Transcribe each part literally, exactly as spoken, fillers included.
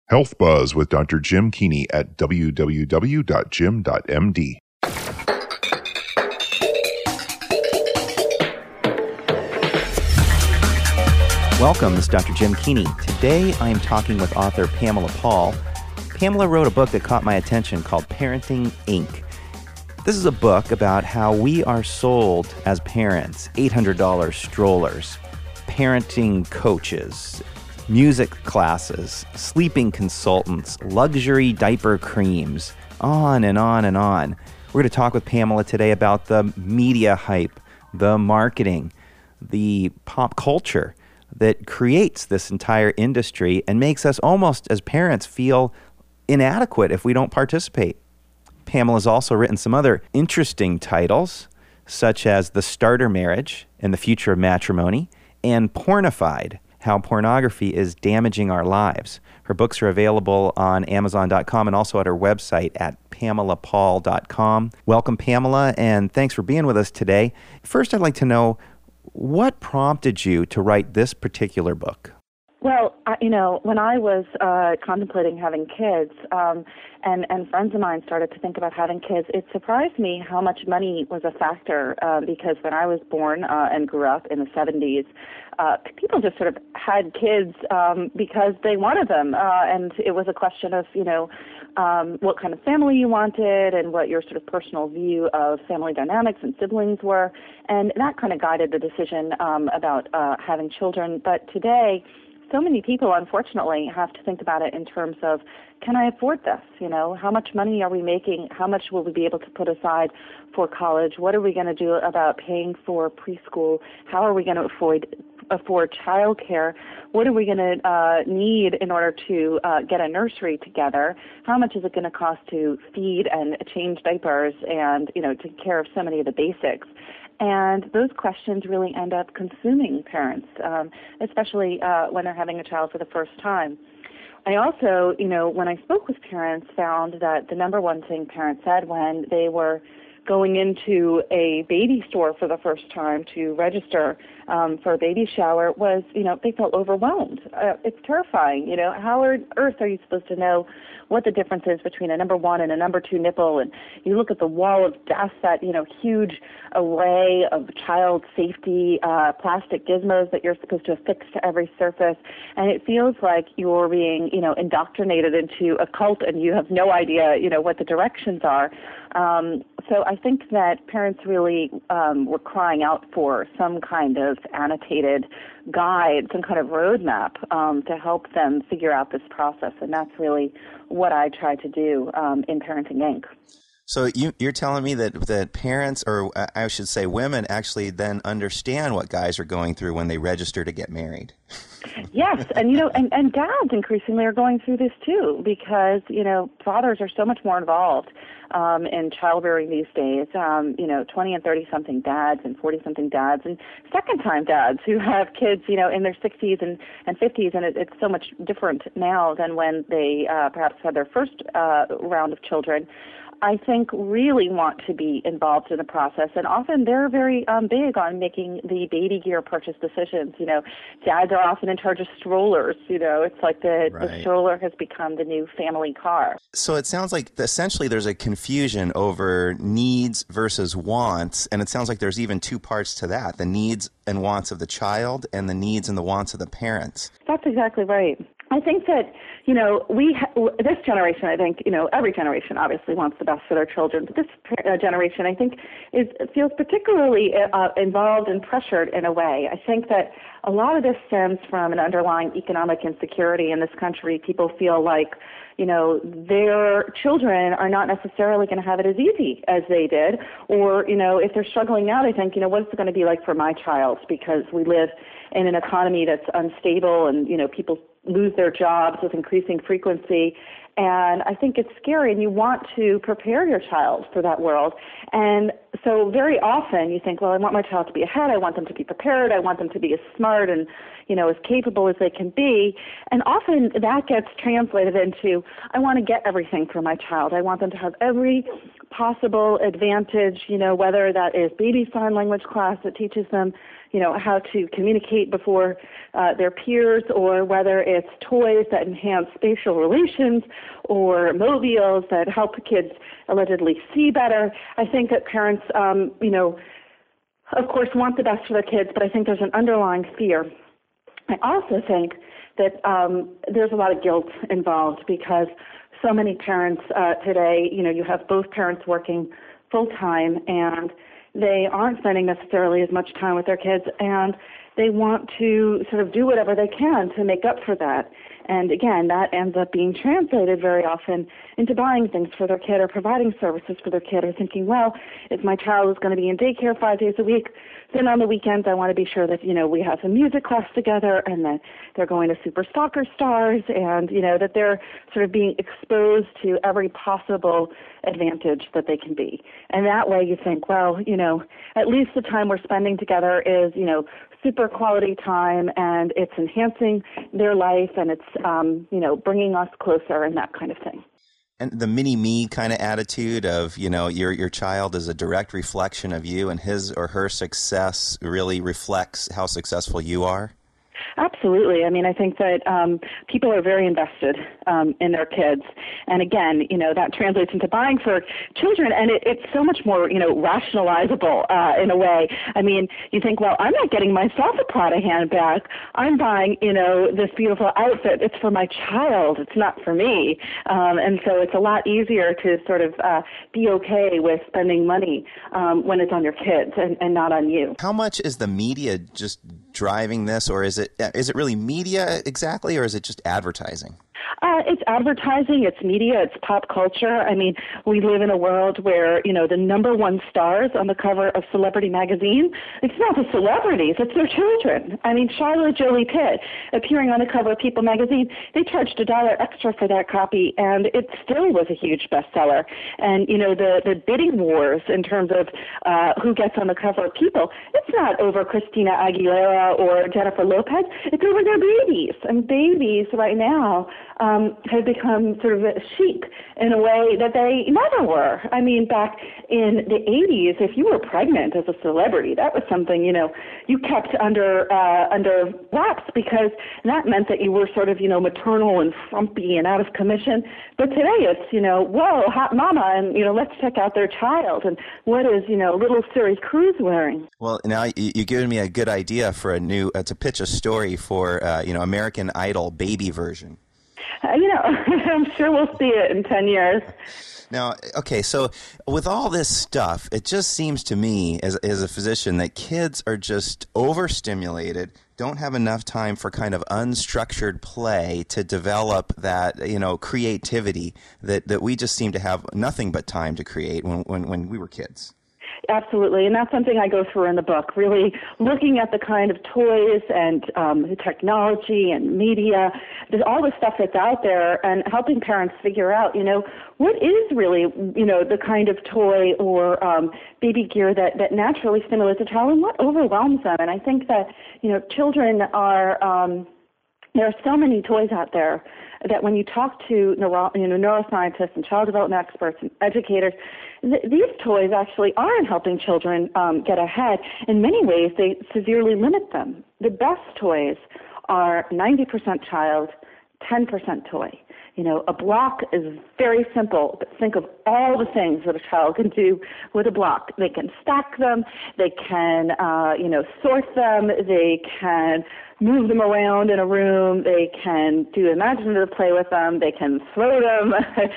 Health Buzz with Doctor Jim Keeney at w w w dot jim dot m d. Welcome, this is Doctor Jim Keeney. Today I am talking with author Pamela Paul. Pamela wrote a book that caught my attention called Parenting, Incorporated. This is a book about how we are sold as parents eight hundred dollars strollers, parenting coaches, music classes, sleeping consultants, luxury diaper creams, on and on and on. We're going to talk with Pamela today about the media hype, the marketing, the pop culture that creates this entire industry and makes us almost as parents feel inadequate if we don't participate. Pamela's also written some other interesting titles, such as The Starter Marriage and the Future of Matrimony, and Pornified, How Pornography is Damaging Our Lives. Her books are available on amazon dot com and also at her website at pamela paul dot com. Welcome, Pamela, and thanks for being with us today. First, I'd like to know, what prompted you to write this particular book? Well, I, you know, when I was uh, contemplating having kids, um, and, and friends of mine started to think about having kids, it surprised me how much money was a factor, uh, because when I was born uh, and grew up in the seventies, uh, people just sort of had kids um, because they wanted them, uh, and it was a question of, you know, um, what kind of family you wanted and what your sort of personal view of family dynamics and siblings were, and that kind of guided the decision um, about uh, having children. But today, so many people, unfortunately, have to think about it in terms of, can I afford this? You know, how much money are we making? How much will we be able to put aside for college? What are we going to do about paying for preschool? How are we going to afford afford childcare? What are we going to uh, need in order to uh, get a nursery together? How much is it going to cost to feed and change diapers and, you know, take care of so many of the basics? And those questions really end up consuming parents, um, especially uh, when they're having a child for the first time. I also, you know, when I spoke with parents, found that the number one thing parents said when they were going into a baby store for the first time to register um, for a baby shower was, you know, they felt overwhelmed. Uh, it's terrifying. You know, how on earth are you supposed to know what the difference is between a number one and a number two nipple? And you look at the wall of dust, that, you know, huge array of child safety uh, plastic gizmos that you're supposed to affix to every surface, and it feels like you're being, you know, indoctrinated into a cult and you have no idea, you know, what the directions are. Um, so I think that parents really um, were crying out for some kind of annotated guide, some kind of roadmap um, to help them figure out this process, and that's really what I try to do um, in Parenting, Incorporated. So you, you're telling me that, that parents, or I should say women, actually then understand what guys are going through when they register to get married. Yes, and you know, and, and dads increasingly are going through this too, because, you know, fathers are so much more involved um, in child rearing these days. Um, you know, twenty and thirty-something dads and forty-something dads and second-time dads who have kids, you know, in their sixties and, and fifties, and it, it's so much different now than when they uh, perhaps had their first uh, round of children. I think really want to be involved in the process, and often they're very um, big on making the baby gear purchase decisions. You know, dads are often in charge of strollers. You know, it's like the, right. the stroller has become the new family car. So it sounds like essentially there's a confusion over needs versus wants, and it sounds like there's even two parts to that, the needs and wants of the child and the needs and the wants of the parents. That's exactly right. I think that, you know, we ha- this generation, I think, you know, every generation obviously wants the best for their children, but this uh, generation, I think, is feels particularly uh, involved and pressured in a way. I think that a lot of this stems from an underlying economic insecurity in this country. People feel like, you know, their children are not necessarily going to have it as easy as they did, or, you know, if they're struggling now, they think, you know, what's it going to be like for my child, because we live in an economy that's unstable and, you know, people lose their jobs with increasing frequency. And I think it's scary, and you want to prepare your child for that world. And so very often you think, well, I want my child to be ahead. I want them to be prepared. I want them to be as smart and, you know, as capable as they can be. And often that gets translated into, I want to get everything for my child. I want them to have every possible advantage, you know, whether that is baby sign language class that teaches them, you know, how to communicate before uh, their peers, or whether it's toys that enhance spatial relations, or mobiles that help kids allegedly see better. I think that parents, um, you know, of course want the best for their kids, but I think there's an underlying fear. I also think that um, there's a lot of guilt involved, because so many parents uh, today, you know, you have both parents working full-time, and they aren't spending necessarily as much time with their kids, and they want to sort of do whatever they can to make up for that. And again, that ends up being translated very often into buying things for their kid or providing services for their kid, or thinking, well, if my child is going to be in daycare five days a week, then on the weekends I want to be sure that, you know, we have a music class together, and that they're going to Super Soccer Stars, and, you know, that they're sort of being exposed to every possible advantage that they can be. And that way you think, well, you know, at least the time we're spending together is, you know, super quality time, and it's enhancing their life, and it's, um, you know, bringing us closer, and that kind of thing. And the mini-me kind of attitude of, you know, your your child is a direct reflection of you, and his or her success really reflects how successful you are? Absolutely. I mean, I think that um, people are very invested um, in their kids. And again, you know, that translates into buying for children, and it, it's so much more, you know, rationalizable uh, in a way. I mean, you think, well, I'm not getting myself a Prada handbag. I'm buying, you know, this beautiful outfit. It's for my child. It's not for me. Um, and so it's a lot easier to sort of uh, be okay with spending money um, when it's on your kids and, and not on you. How much is the media just driving this, or is it is it really media exactly, or is it just advertising? Uh, it's advertising, it's media, it's pop culture. I mean, we live in a world where, you know, the number one stars on the cover of Celebrity magazine, it's not the celebrities, it's their children. I mean, Charlotte Jolie Pitt appearing on the cover of People magazine, they charged a dollar extra for that copy, and it still was a huge bestseller. And, you know, the, the bidding wars in terms of uh, who gets on the cover of People, it's not over Christina Aguilera or Jennifer Lopez, it's over their babies. And babies right now Um, have become sort of chic in a way that they never were. I mean, back in the eighties, if you were pregnant as a celebrity, that was something, you know, you kept under uh, under wraps, because that meant that you were sort of, you know, maternal and frumpy and out of commission. But today it's, you know, whoa, hot mama, and, you know, let's check out their child. And what is, you know, little Ceres Cruz wearing? Well, now you- you've given me a good idea for a new, uh, to pitch a story for, uh, you know, American Idol baby version. Uh, you know, I'm sure we'll see it in ten years. Now, okay, so with all this stuff, it just seems to me as, as a physician that kids are just overstimulated, don't have enough time for kind of unstructured play to develop that, you know, creativity that, that we just seem to have nothing but time to create when, when, when we were kids. Absolutely, and that's something I go through in the book, really looking at the kind of toys and um, technology and media, there's all the stuff that's out there, and helping parents figure out, you know, what is really, you know, the kind of toy or um, baby gear that, that naturally stimulates a child, and what overwhelms them. And I think that, you know, children are, um, there are so many toys out there that when you talk to neuro, you know, neuroscientists and child development experts and educators, th- these toys actually aren't helping children um, get ahead. In many ways, they severely limit them. The best toys are ninety percent child, ten percent toy. You know, a block is very simple, but think of all the things that a child can do with a block. They can stack them, they can, uh, you know, sort them, they can move them around in a room, they can do imaginative play with them, they can throw them.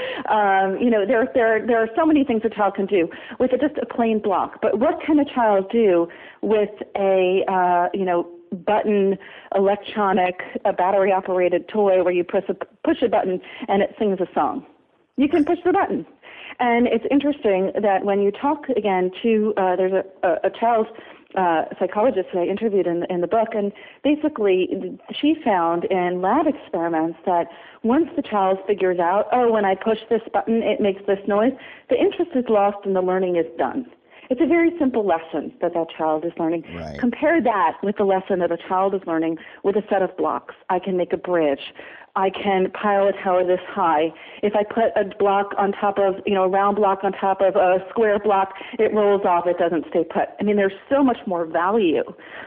um, you know, there, there, there are so many things a child can do with a, just a plain block. But what can a child do with a, uh, you know, button, electronic, a battery-operated toy where you press a, push a button and it sings a song? You can push the button. And it's interesting that when you talk, again, to, uh, there's a, a, a child uh, psychologist that I interviewed in, in the book, and basically she found in lab experiments that once the child figures out, oh, when I push this button, it makes this noise, the interest is lost and the learning is done. It's a very simple lesson that that child is learning. Right. Compare that with the lesson that a child is learning with a set of blocks. I can make a bridge. I can pile a tower this high. If I put a block on top of, you know, a round block on top of a square block, it rolls off, it doesn't stay put. I mean, there's so much more value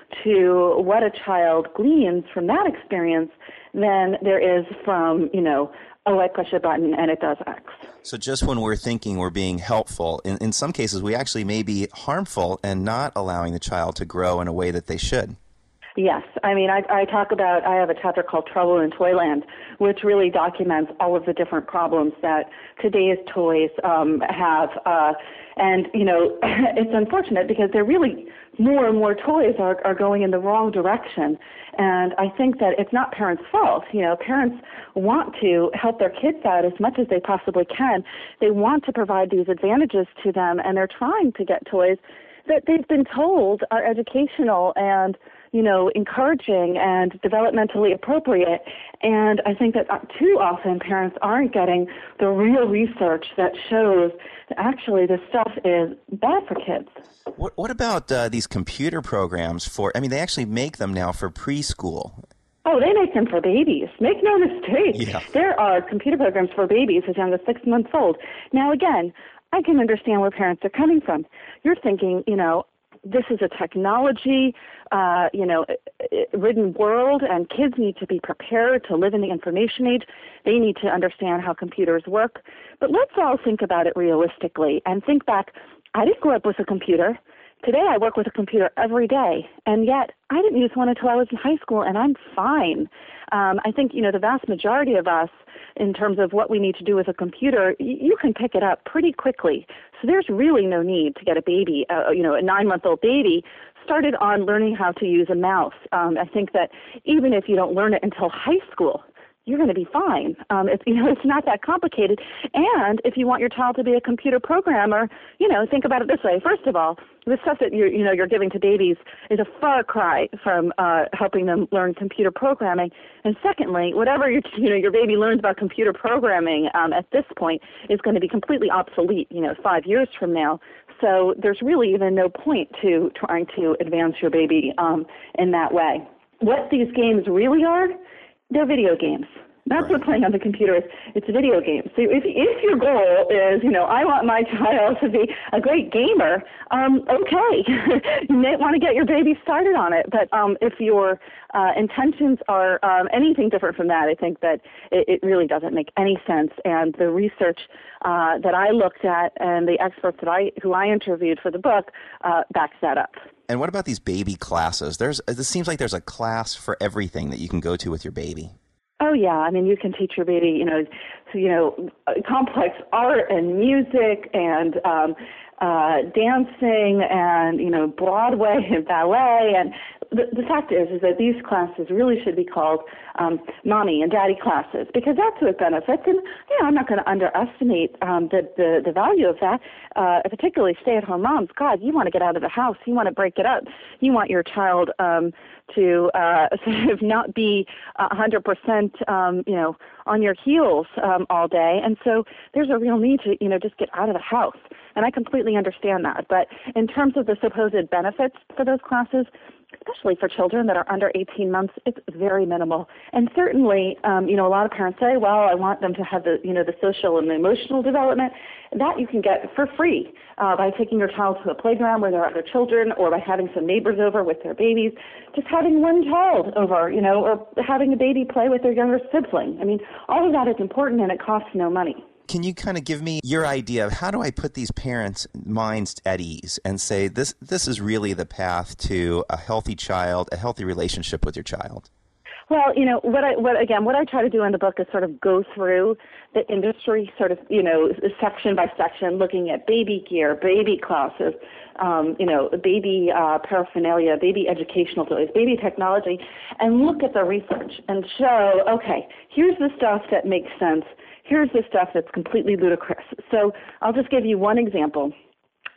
to what a child gleans from that experience than there is from, you know, oh, I push a button and it does X. So just when we're thinking we're being helpful, in, in some cases we actually may be harmful and not allowing the child to grow in a way that they should. Yes. I mean, I, I talk about, I have a chapter called Trouble in Toyland, which really documents all of the different problems that today's toys um, have. Uh, and, you know, it's unfortunate because they're really, more and more toys are, are going in the wrong direction. And I think that it's not parents' fault. You know, parents want to help their kids out as much as they possibly can. They want to provide these advantages to them, and they're trying to get toys that they've been told are educational and, you know, encouraging and developmentally appropriate. And I think that too often parents aren't getting the real research that shows that actually this stuff is bad for kids. What, what about uh, these computer programs for, I mean, they actually make them now for preschool. Oh, they make them for babies. Make no mistake. Yeah. There are computer programs for babies as young as six months old. Now, again, I can understand where parents are coming from. You're thinking, you know, this is a technology, uh, you know, ridden world, and kids need to be prepared to live in the information age. They need to understand how computers work. But let's all think about it realistically and think back. I didn't grow up with a computer. Today I work with a computer every day, and yet I didn't use one until I was in high school, and I'm fine. Um, I think, you know, the vast majority of us, in terms of what we need to do with a computer, y- you can pick it up pretty quickly. So there's really no need to get a baby, uh, you know, a nine-month-old baby started on learning how to use a mouse. Um, I think that even if you don't learn it until high school, you're going to be fine. Um, it's, you know, it's not that complicated. And if you want your child to be a computer programmer, you know, think about it this way. First of all, the stuff that you're, you know, you're giving to babies is a far cry from uh, helping them learn computer programming. And secondly, whatever your, you know, your baby learns about computer programming um, at this point is going to be completely obsolete, you know, five years from now. So there's really even no point to trying to advance your baby um, in that way. What these games really are, they're video games. That's Right. what playing on the computer is. It's a video game. So if if your goal is, you know, I want my child to be a great gamer, um, okay, you may want to get your baby started on it. But um, if your uh, intentions are um, anything different from that, I think that it, it really doesn't make any sense. And the research uh, that I looked at and the experts that I who I interviewed for the book uh, backs that up. And what about these baby classes? There's, it seems like there's a class for everything that you can go to with your baby. Oh yeah, I mean you can teach your baby, you know, so, you know, complex art and music and um, uh, dancing and you know Broadway and ballet. And the, the fact is, is that these classes really should be called um, mommy and daddy classes because that's what benefits. And you know, I'm not going to underestimate um, the, the the value of that. Uh, particularly stay-at-home moms. God, you want to get out of the house. You want to break it up. You want your child um, to uh, sort of not be one hundred percent, um, you know, on your heels um, all day. And so there's a real need to, you know, just get out of the house. And I completely understand that. But in terms of the supposed benefits for those classes, especially for children that are under eighteen months, it's very minimal. And certainly, um, you know, a lot of parents say, well, I want them to have the, you know, the social and the emotional development. That you can get for free uh, by taking your child to a playground where there are other children or by having some neighbors over with their babies. Just having one child over, you know, or having a baby play with their younger sibling. I mean, all of that is important and it costs no money. Can you kind of give me your idea of how do I put these parents' minds at ease and say this this is really the path to a healthy child, a healthy relationship with your child? Well, you know, what I, what again, what I try to do in the book is sort of go through the industry, sort of, you know, section by section, looking at baby gear, baby classes, um, you know, baby uh, paraphernalia, baby educational toys, baby technology, and look at the research and show, okay, here's the stuff that makes sense. Here's the stuff that's completely ludicrous. So I'll just give you one example.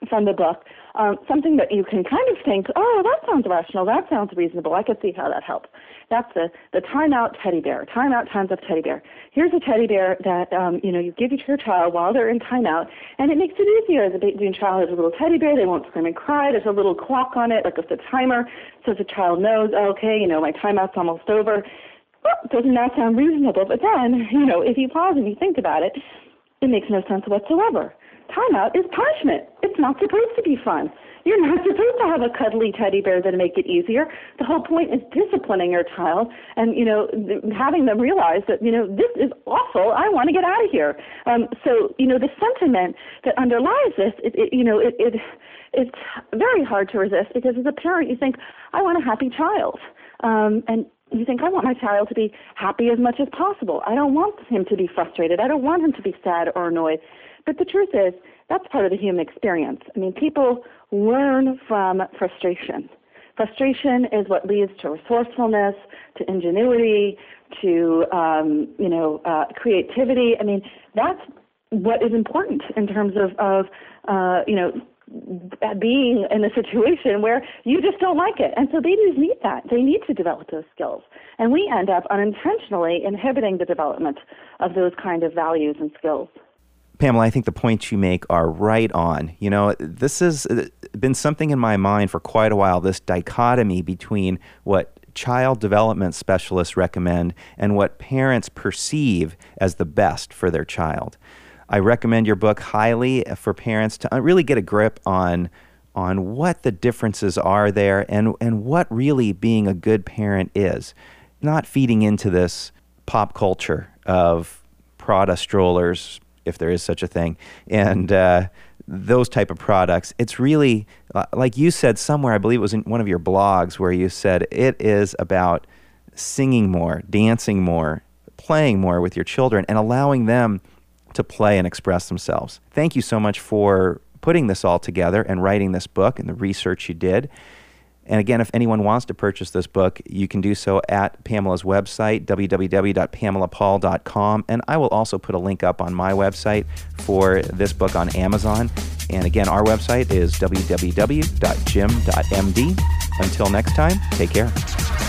from the book, um, something that you can kind of think, oh, that sounds rational, that sounds reasonable, I could see how that helps. That's the, the timeout teddy bear, timeout times of teddy bear. Here's a teddy bear that, um, you know, you give it to your child while they're in timeout, and it makes it easier. The baby child has a little teddy bear, they won't scream and cry, there's a little clock on it, like with the timer, so the child knows, okay, you know, my timeout's almost over. Well, doesn't that sound reasonable? But then, you know, if you pause and you think about it, it makes no sense whatsoever. Timeout is punishment. It's not supposed to be fun. You're not supposed to have a cuddly teddy bear that'll make it easier. The whole point is disciplining your child and, you know, having them realize that, you know, this is awful. I want to get out of here. Um, so, you know, the sentiment that underlies this, it, it, you know, it, it it's very hard to resist because as a parent you think, I want a happy child. Um, and you think, I want my child to be happy as much as possible. I don't want him to be frustrated. I don't want him to be sad or annoyed. But the truth is, that's part of the human experience. I mean, people learn from frustration. Frustration is what leads to resourcefulness, to ingenuity, to, um, you know, uh, creativity. I mean, that's what is important in terms of, of uh, you know, being in a situation where you just don't like it. And so babies need that. They need to develop those skills. And we end up unintentionally inhibiting the development of those kind of values and skills. Pamela, I think the points you make are right on. You know, this has been something in my mind for quite a while, this dichotomy between what child development specialists recommend and what parents perceive as the best for their child. I recommend your book highly for parents to really get a grip on on what the differences are there and, and what really being a good parent is. Not feeding into this pop culture of Prada strollers, if there is such a thing, and uh, those type of products. It's really, uh, like you said somewhere, I believe it was in one of your blogs, where you said it is about singing more, dancing more, playing more with your children, and allowing them to play and express themselves. Thank you so much for putting this all together and writing this book and the research you did. And again, if anyone wants to purchase this book, you can do so at Pamela's website, w w w dot pamela paul dot com. And I will also put a link up on my website for this book on Amazon. And again, our website is w w w dot jim dot m d. Until next time, take care.